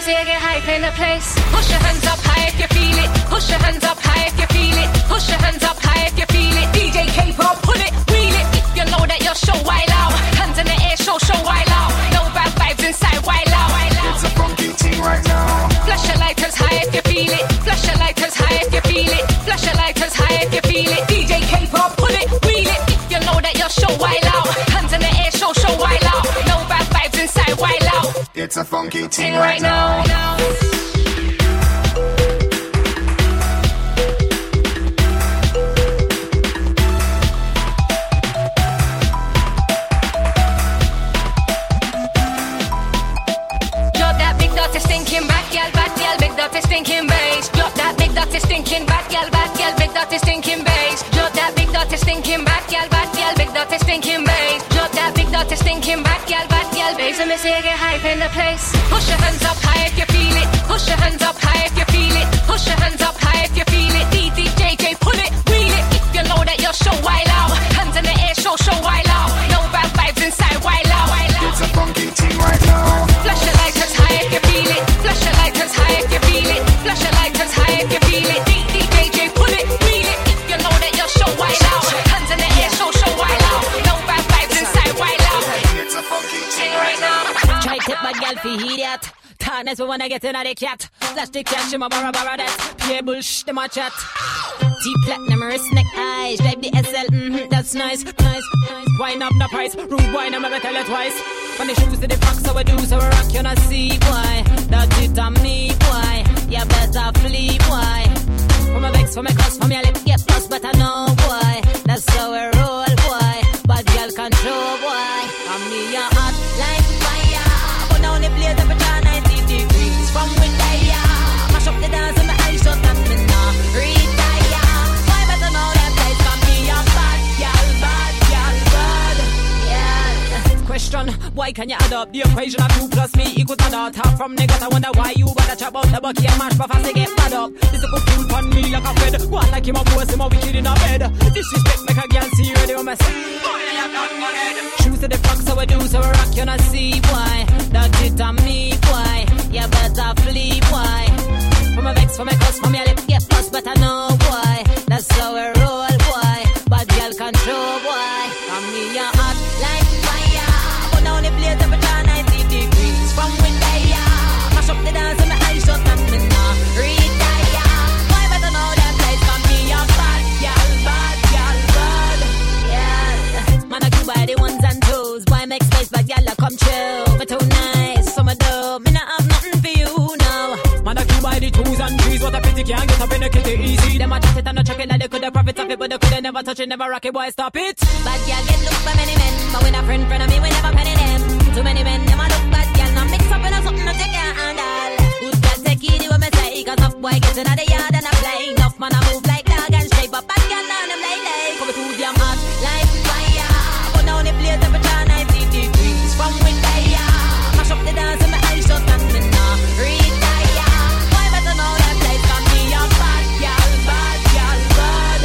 see you get hype in the place. Push your hands up high if you feel it. Push your hands up high if you feel it. Push your hands up high if you feel it. DJ K-pop, pull it, wheel it. If you know that you're show wild out. Hands in the air, show wild out. No bad vibes inside, wild out. It's a funky thing right now. Flash your lighters high if you feel it. Flash your lighters high if you feel it. Flash your lighters high if you feel it. DJ K-pop, pull it, wheel it. If you know that you're show wild out. Hands in the air, show wild out. No bad vibes inside, wild out. It's a funky thing right now. Drop that big dirty stinking bad gal, big dirty stinking bass. Drop that big dirty stinking bad gal, big dirty stinking bass. Drop that big dirty stinking bad gal, big dirty stinking bass. Drop that big dirty stinking bad gal, bass. Let me see you get hype in the place. Push your hands up high if you feel it. Push your hands up high if you feel it. Push your hands up high if you feel it. DJ, pull it, wheel it. If you know that you're show wild out. Hands in the air, show wild out. No bad vibes inside, wild out. It's a funky thing right now. Flash your lighters high if you feel it. Flash your lighters high if you feel it. Flash your lighters high if you feel it. DJ, pull it, wheel it. If you know that you're show wild out. Hands in the air, show wild out. No bad vibes inside, wild out. It's a funky thing right now. Try tip my gal for idiot. Tarness we wanna get in a the cat. Flash the cash in my barra that. Play bullsh, them a chat. T-platinum, wrist, neck, eyes. Drive the SL, that's nice. Wine up the price. Rude wine, I'm tell it twice. When the shoes to the box, so we do, so we rock, you not see why. That's it on me, why? You better flee, why? From my vex, from my cuss, from your lip, get plus, but I know why. That's how we roll, why? Bad girl control, why? I'm me, you're hot like fire. Put down the blaze, temperature 90 degrees. From with fire. Mash up the dance, and my eyes shut up, me now retire. Why better know that place from me, I'm bad girl, bad. Yeah. Question, why can you add up the equation of 2 plus me equals a dot? Half from niggas, I wonder why you better chop out the bucky and mash before they get bad up. This a good fool on me like a fed. Go on like him a boss, him a wicked in a bed. Disrespect make a girl see you ready with my set. Shoes to the box, so we do, so we rock, you not see why. That's it on me, why? You better flee, why? From my vex, from my cuss, from your lip, get plus, but I know why. That's how we roll, why? Bad girl control, why? From me, you're hot like fire. Put down the blaze, temperature 90 degrees. From with fire. Mash up the dance, and my eyes shut, and me now retire. Why better know that place from me, you're bad girl, bad. Yeah. Man, I keep by the ones and twos. Why make space, bad girl, I come chill. But too nice, so me do. Me not have nothing for you now. Man, I keep by the twos and threes. What a pity can't get up in the kitty easy. Them a chat it and a chuck it like they could have profit of it, but they could never touch it, never rock it. Boy, stop it. Bad girl get looked by many men, but when a friend of me, we never penny them. Too many men, them a look bad girl. Now mix up in a something that they can't handle. Good girl take it, what me say. Cause enough boy get in the yard and a play. Enough man a move like dog and straight, but bad girl now them like. Come to them hot like fire. Put down the blaze, temperature 90 degrees. From with fire. Mash up the dance, and my eyes shut, and me now retire. Why better know that place from me, I'm bad girl, bad.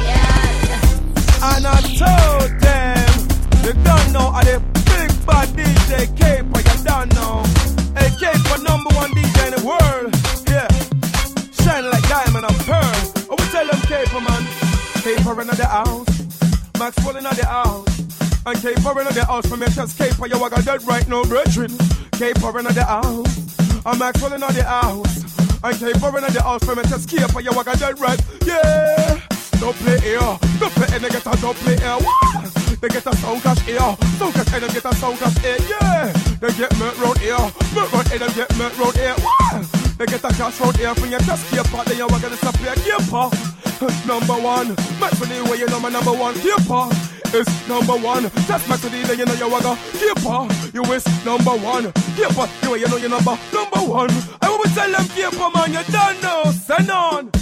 Yeah. And I told them, they don't know how the big bad DJ K-pop, you don't know. Hey, K-pop #1 DJ in the world, yeah. Shine like diamond and pearl. Oh, we tell them K-pop, man. K-pop in the house, Maxwell in the house. And K-pop in the house, for me just K-pop, you walk dead right now, brethren. K-pop in the house, and Maxwell in the house. And K-pop in the house, for me just K-pop, you walk dead right, yeah. Don't play here, don't play and they get a don't play here. What? They get a sound clash here, sound clash and they get a sound clash here, yeah. They get murk round here, murk round here, they get murk round here. What? They get a cash round here, from your just K-pop, then you walk gonna disappear, K-pop. #1, match for the way you know my #1, K-pop. It's #1, just match for the then you know you walk K-pop. You is #1, K-pop, the way you know your #1. I will tell them K-pop, man, you don't know, send on.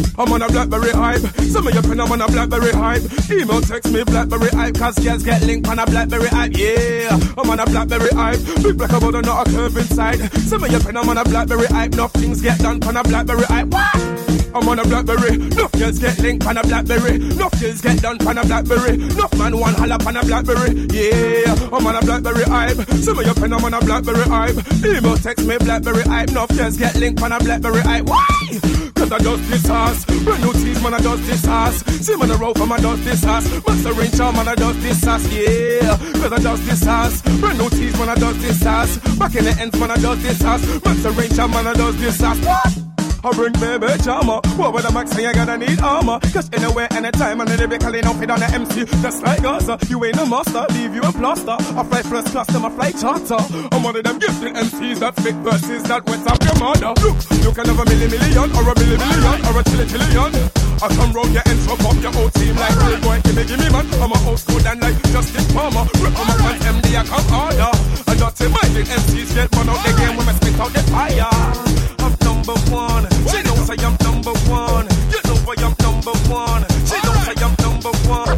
I'm on a BlackBerry hype. Send me your pen, I'm on a BlackBerry hype. Email, text me BlackBerry hype, cause girls get linked on a BlackBerry hype. Yeah, I'm on a BlackBerry hype. Big black about and not a curve inside. Send me your pen, I'm on a BlackBerry hype. Enough things get done on a BlackBerry hype. What? I'm on a BlackBerry. Enough girls get linked on a BlackBerry. Enough girls get done on a BlackBerry. Enough man one holla on a BlackBerry. Yeah, I'm on a BlackBerry hype. Send me your pen, I'm on a BlackBerry hype. Email, text me BlackBerry hype. Enough girls get linked on a BlackBerry hype. Why? Cause I does this ass. Brand new teeth, man, I does this ass. See man, I roll for man, does this ass. Master Ranger, man, I does this ass. Yeah, cause I does this ass. Brand new teeth, man, I does this ass. Back in the ends, man, I does this ass. Master Ranger, man, I does this ass. What? I bring baby charmer. What with the max and you gotta need armor. Cause anywhere, anytime, and lyrically no fit on the MC. Just like Gaza, you ain't a master, leave you a plaster. I fly first class, them I fly charter. I'm one of them gifted MCs that spit verses that wet up your mother. Look, you can have a million or a billion or a trillion. I come round your ends, fuck up your whole team like real boy, gimme man. I'm a old school and like Justin Palmer. Rip on my pants, MD, I come harder. I dirty minded MCs get run out the game when I spit out the fire. I'm number one. She knows I am number one. You know I am number one. She knows I am number one.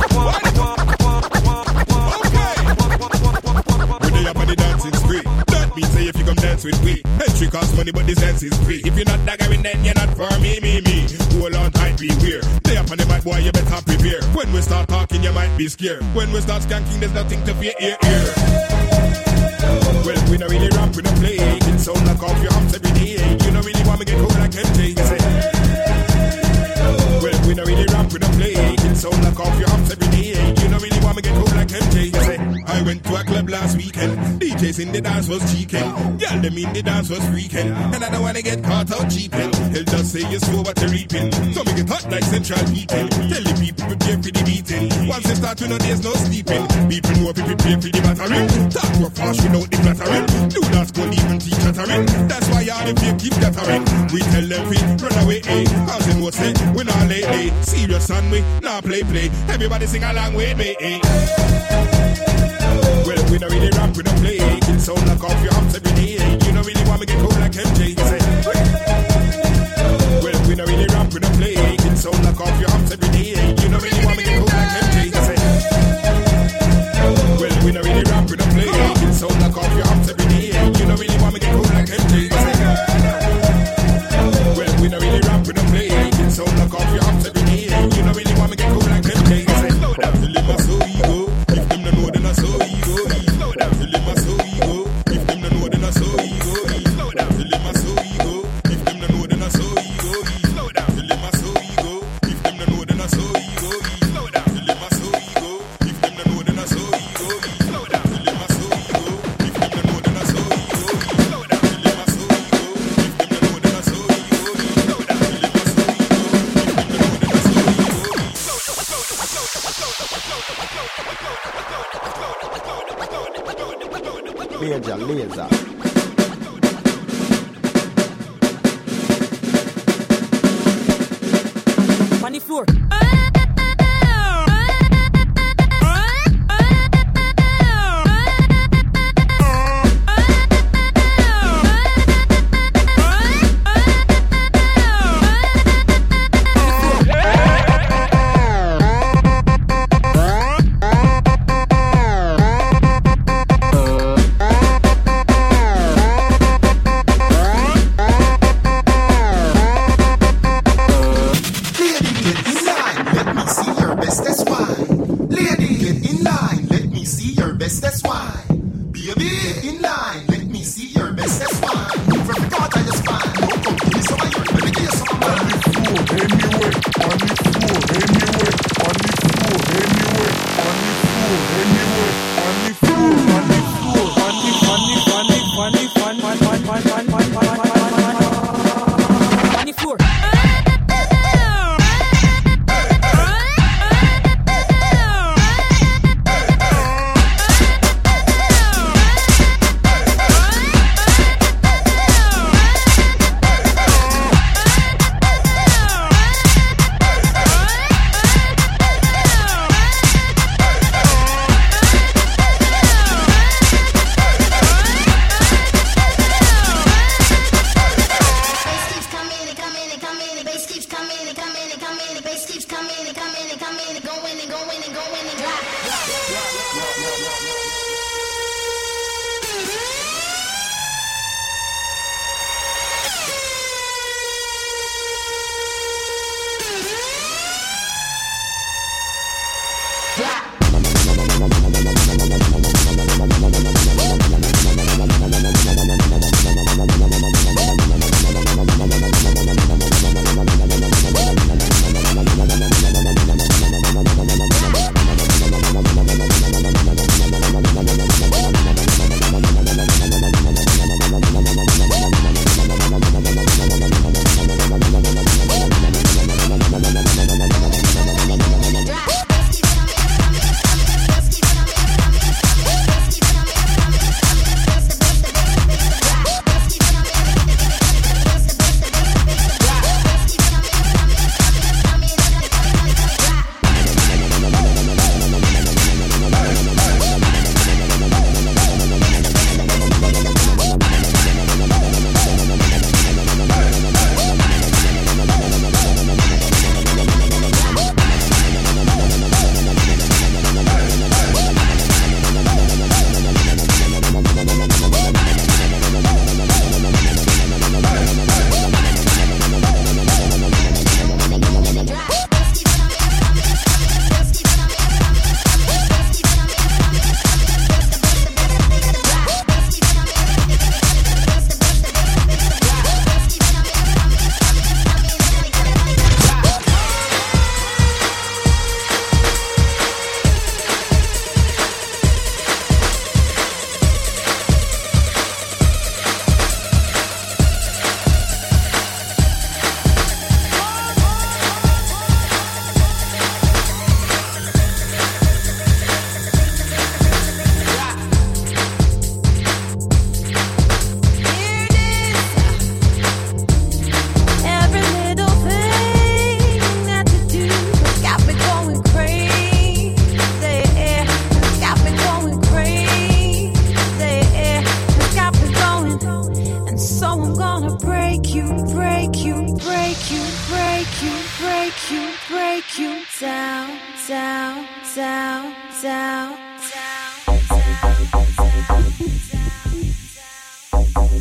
When they up on the dancing street, that means say if you come dance with me, entry costs money but the sense is free. If you're not daggering then you're not for me. Hold on tight, beware. They up on the mic, boy, you better prepare. When we start talking, you might be scared. When we start skanking, there's nothing to fear. Well, we don't really rap, we don't play. It sound like off your arms every day. You don't really want me get home like MJ. Well, we don't really rap, we don't play. It sound like off your arms every day. You don't really want me get home like MJ. I went to a club last weekend. DJs in the dance was cheeking. Girl, them in the dance was freaking. And I don't wanna get caught out cheating. He'll just say you slow what you're reaping. So make it hot like central heating. Tell the people prepare for the beating. Once they start, you know there's no sleeping. People know if you prepare for the battering. Talk real fast without the flattering. Do not go even teach chattering. That's why all the people keep chattering. We tell them we run away, cause they know say we not late. Serious and we not play. Everybody sing along with me, Well, we don't really rap, we don't play. It sound like off your arms every day. You don't really want me get home like MJ. Well, we don't really rap, we don't play. It sound like off your arms every day. You don't really want me get home like MJ. Well, we don't really rap, we don't play. It sound like off your arms every day. You don't really want me get home like MJ. Well, we don't really rap, we don't play. It sound like off your arms every day. You don't really want me get home like MJ. Slow down, till it was so ego. If them don't know, then I so ego. Slow down, till it was so ego. If them don't know, then I so ego. Slow down, till it was so ego. If them don't know, then I so ego. Slow down, till it was so ego. If them don't know, then I so ego. Slow down, till it was so ego. If them don't know, then I so ego. Slow down, till it was so ego. If them don't know, then I so ego. Slow down, till it was so ego. If them don't know, then I so ego. Slow down, till it was so ego. If them don't know, then I so ego. Laser. On the floor.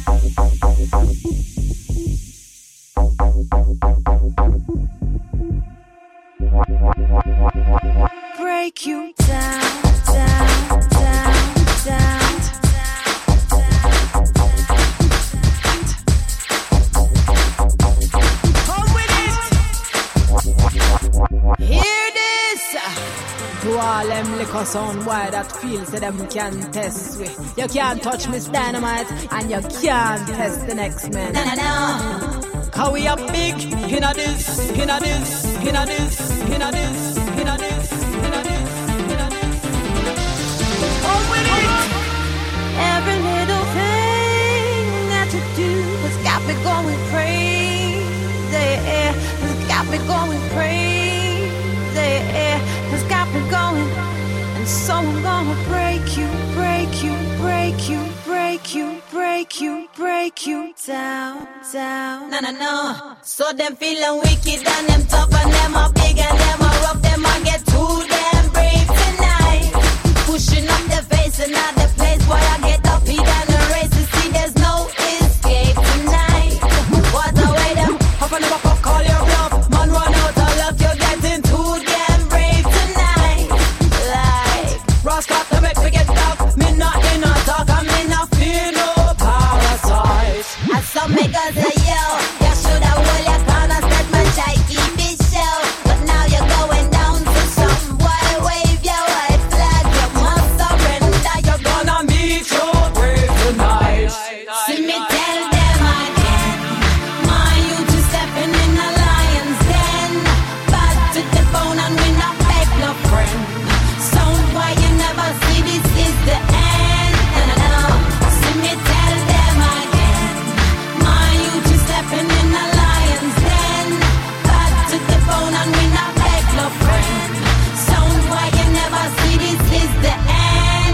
Break you down, down, down, down. Come with it. Hear this. To all them liquor sound boy that feels that them can test with. You can't touch Miss Dynamite and you can't test the next man. No, no, no. How we up big, inna this, inna this, inna this, inna this, inna this, inna this, inna this. On with it. Every little thing that you do has got me going crazy. Has got me going crazy. Has got me going. And so I'm gonna break you, break you, break you, break you, break you, break you down, down. No, no, no. So them feeling wicked and them tough and them are big and them are rough. Them I get too damn brave tonight. Pushing up their face and not the place where I get up here and the race to see there's no escape tonight. What away them? Up and up, call your bluff. Man run out of luck, you're getting too damn brave tonight. Like Roscoe to make me get tough. Me not in a talk, I'm in a fear no parasite. And some make us say yo, you should have hold your corner statement, try keep it show. But now you're going down to some boy, wave your white flag. You must surrender, you're Gonna meet your brave tonight. see me tell them again. My youth is stepping in a lion's den. Back to the bone and we not beg no friend. Sound why you never see this is the end. No, see me tell them again. My youth is stepping in a lion's den. Back to the bone and we not beg no friend. Sound why you never see this is the end.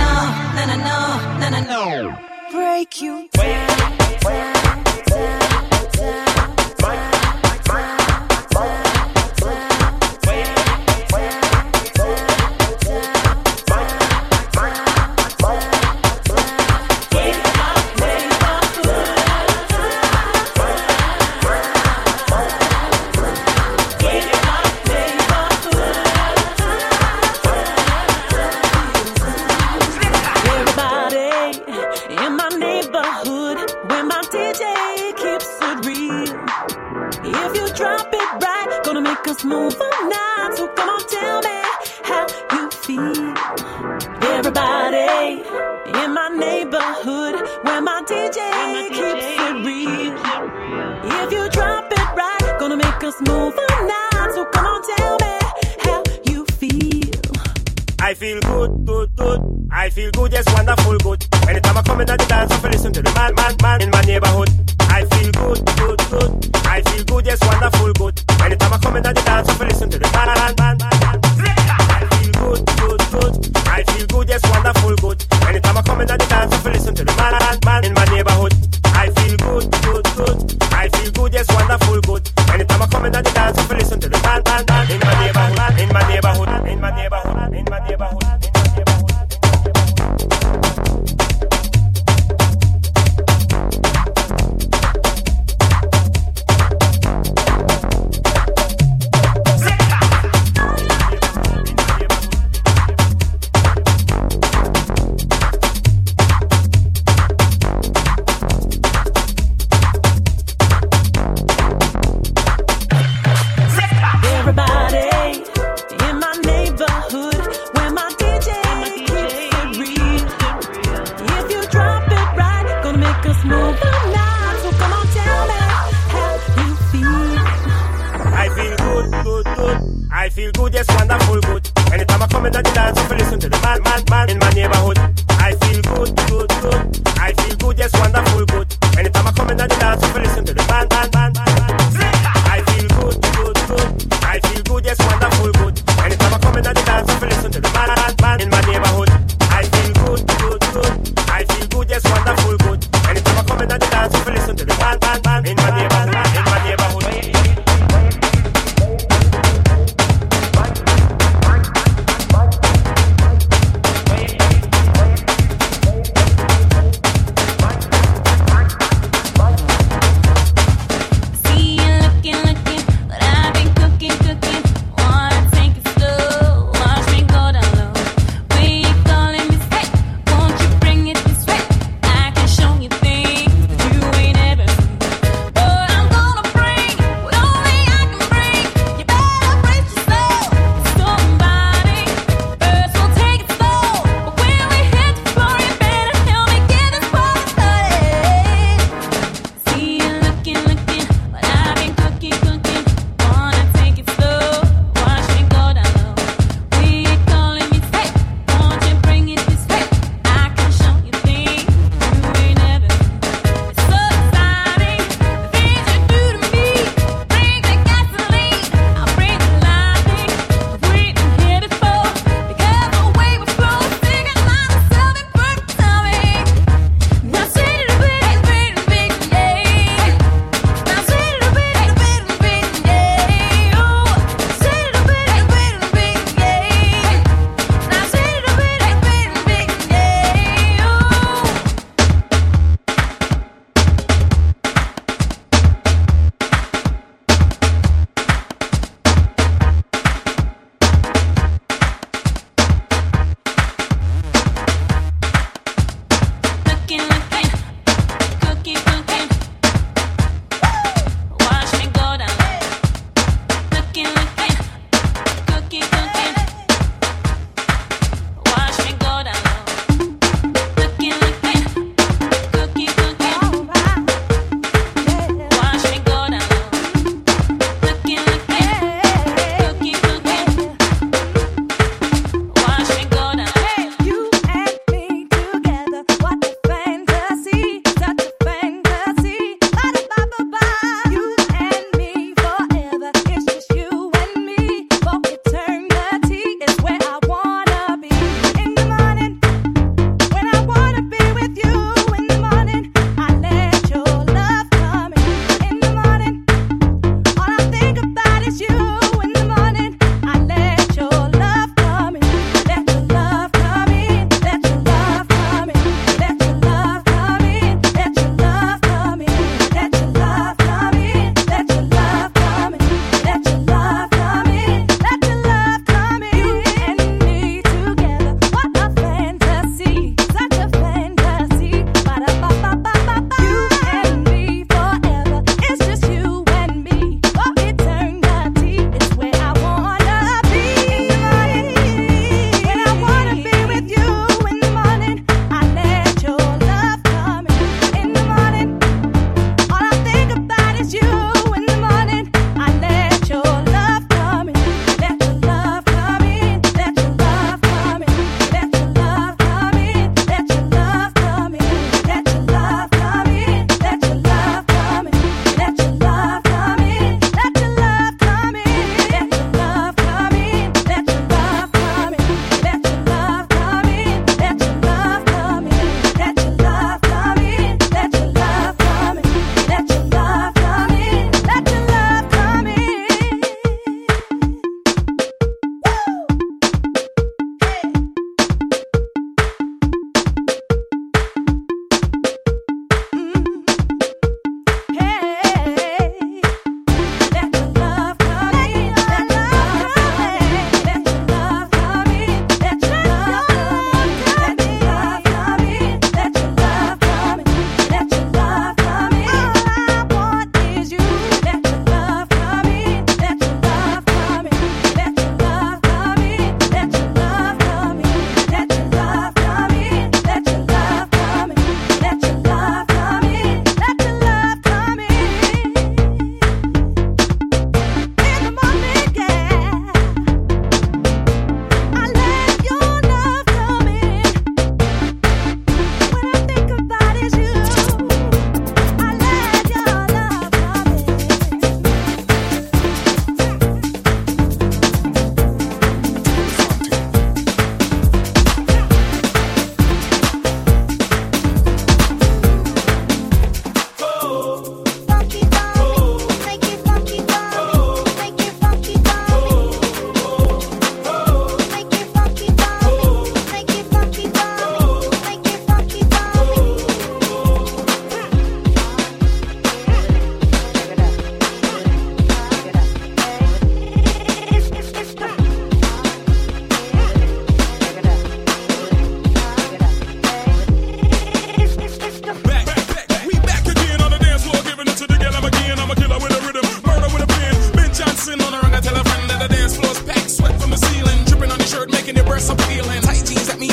No. Break you down, down, down, down. Everybody in my neighborhood, where my DJ keeps it real. If you drop it right, gonna make us move on now. So come on, tell me how you feel. Everybody in my neighborhood, where my DJ keeps it real. If you drop it right, gonna make us move on now. So come on, tell me how you feel. I feel good, good, good. I feel good, yes, wonderful, good. Anytime I come in at the dance, I listen to the man in my neighborhood. I feel good, good, good. I feel good, yes, wonderful, good. Anytime I come in at the dance, I listen to the man. I feel good, good, good. I feel good, yes, wonderful, good. Anytime I come in at the dance, I listen to the man in my neighborhood. I feel good, good, good. I feel good, yes, wonderful, good. Anytime I come in at the dance, I listen to the man in my neighborhood, in my neighborhood, in my neighborhood, in my neighborhood. Everybody in my neighborhood, where my DJ keeps it real. If you drop it right, gonna make us move on now. So come on, tell me how you feel. I feel good, good, good. I feel good, yes, wonderful, good. Anytime I come in at the dance, I listen to the man in my neighborhood. I feel good, good, good. I feel good, yes, wonderful, good. Anytime I come in at the dance, I listen to the man. I feel good, good, good. I feel good, yes, wonderful, good. Anytime I come in at the dance, I listen to the man in my neighborhood. I feel good, good, good. I feel good, yes, wonderful, good. Anytime I come in at the dance, I listen to the man in my neighborhood. In my neighborhood.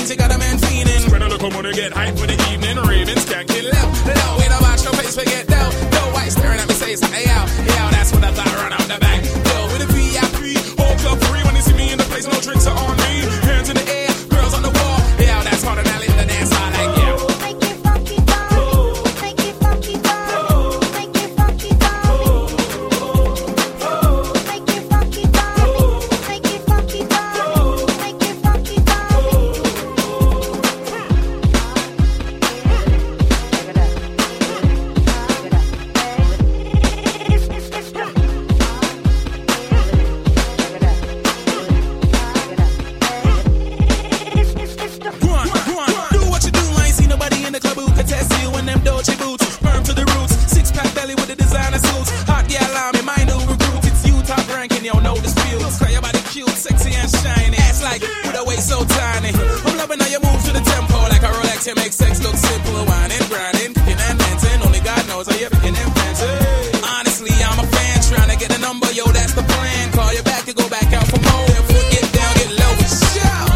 means you got a man fiending. Spread a little money, get hype for the evening. Ravens can't get left. Low, we don't watch no face, forget down. No white staring at me, say something, hey, out. Yeah, that's what I thought, run out the back. Yo, with a VIP, whole club free. When they see me in the place, no drinks are on me. Hands in the air, girls on the wall. Yeah, that's harder than in the dance hall, like, yeah. To make sex look simple, whining, grinding, kicking and dancing. Only God knows how you're picking and dancing. Honestly, I'm a fan, trying to get a number, yo, that's the plan. Call you back to go back out for more. Foot get down, get low, and shout.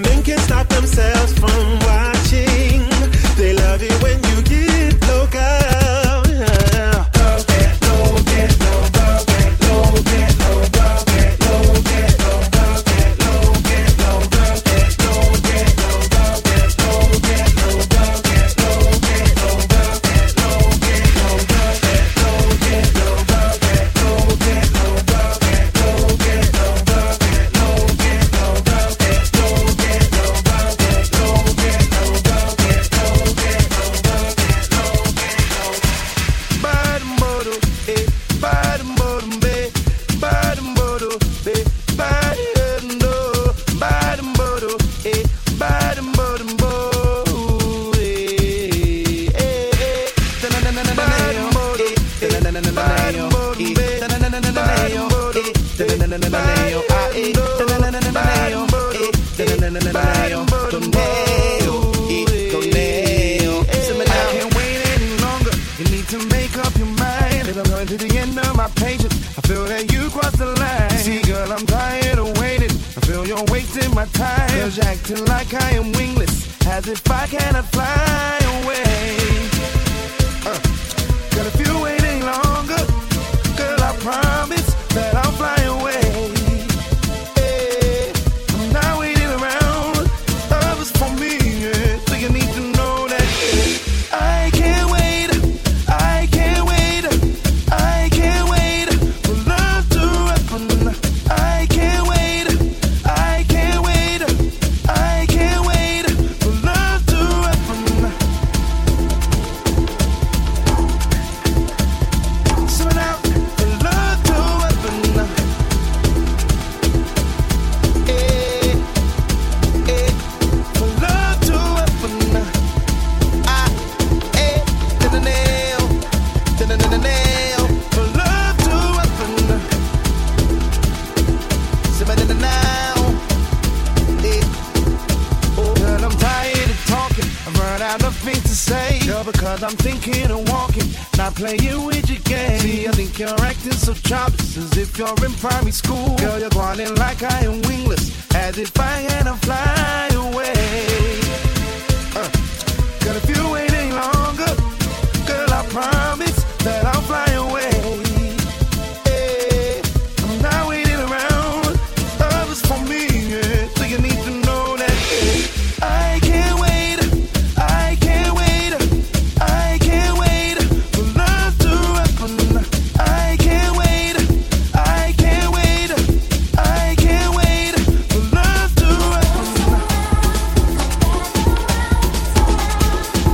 Themselves from watching. They love it when you get local. Acting like I am wingless, as if I cannot fly away. Girl, if you wait any longer, girl, I promise that I'll fly away. Hey, I'm not waiting around, others for me, yeah. So you need to know that I can't wait, I can't wait, I can't wait for love to happen. I can't wait, I can't wait, I can't wait for love to happen. So now, for love to happen. For love to happen. To the nail, to the nail. For love to happen. So now. Girl, I'm tired of talking. I've run out of things to say. Girl, because I'm thinking of walking, not playing with your game. See, I think you're acting so childish, as if you're in primary school. Girl, you're running like I am wingless, as if I cannot fly away. Girl, if you wait any longer, girl, I promise that I'll fly away. Hey, I'm not waiting around, others for me, yeah. So you need to know that I can't wait, I can't wait, I can't wait for love to happen. I can't wait, I can't wait, I can't wait for love to happen.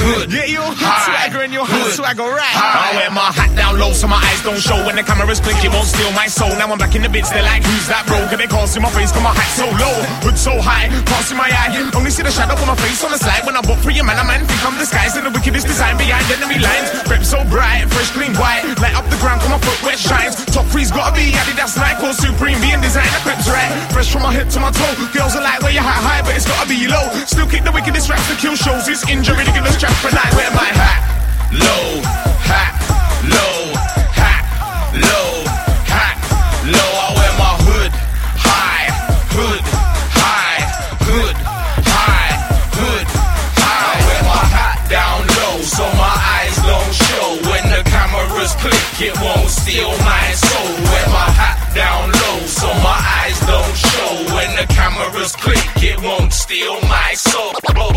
hood. Yeah, you hot swagger and you hot swagger right. I wear my hat down low so my eyes don't show. When the cameras click, it won't steal my soul. Now I'm back in the bits, they're like, who's that bro? Can they can't see my face, cause my hat so low. Hood so high, can't see my eye. Only see the shadow of my face on the side. When I bought for your man, a man think I'm disguised in the wickedest design behind enemy lines. Rep so bright, fresh, clean, white. Light up the ground, cause my footwear shines. Top three's gotta be Adidas, Nike or Supreme. Being designer, Peps right. Fresh from my head to my toe. Girls are like, where you hat high, but it's gotta be low. Still kick the wickedest raps to kill shows. It's injury, ridiculous trap for night. Wear my hat low, hat low, hat low, hat low. I wear my hood high, hood high, hood high, hood high. I wear my hat down low so my eyes don't show. When the cameras click, it won't steal my soul. Wear my hat down low so my eyes don't show. When the cameras click, it won't steal my soul.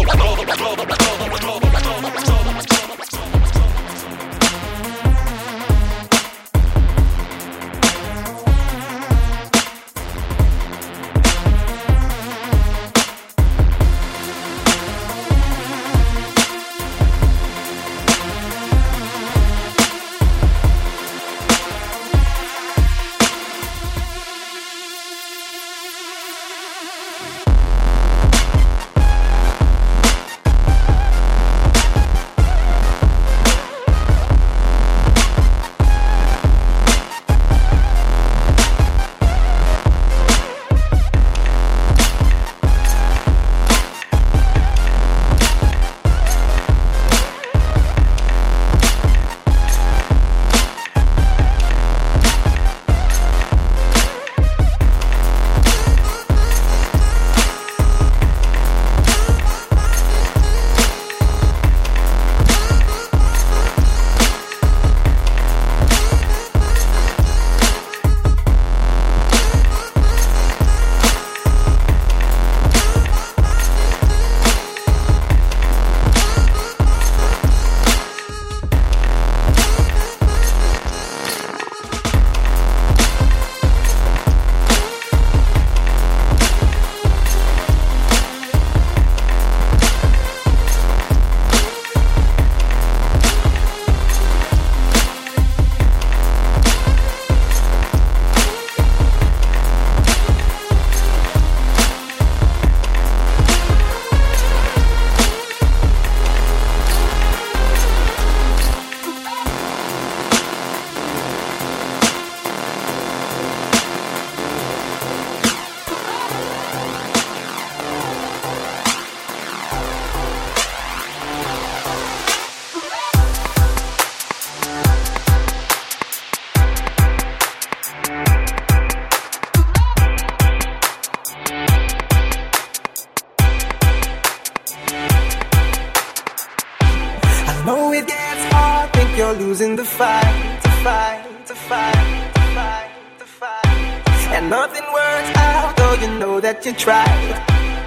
Losing the fight, to fight, to fight, to fight, to fight. And nothing works out, though you know that you tried.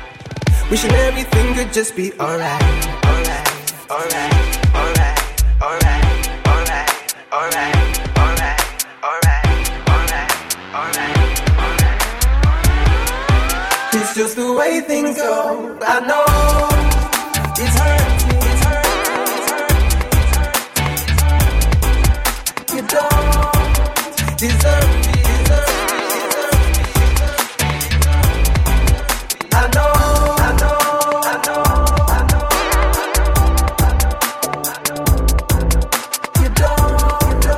Wishing everything could just be alright, alright, alright, alright, alright, alright, alright, alright, alright, alright, alright. It's just the way things go. I know it's hurting. You don't deserve me. I know. You don't.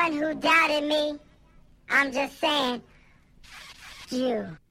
anyone who doubted me, I'm just saying, you.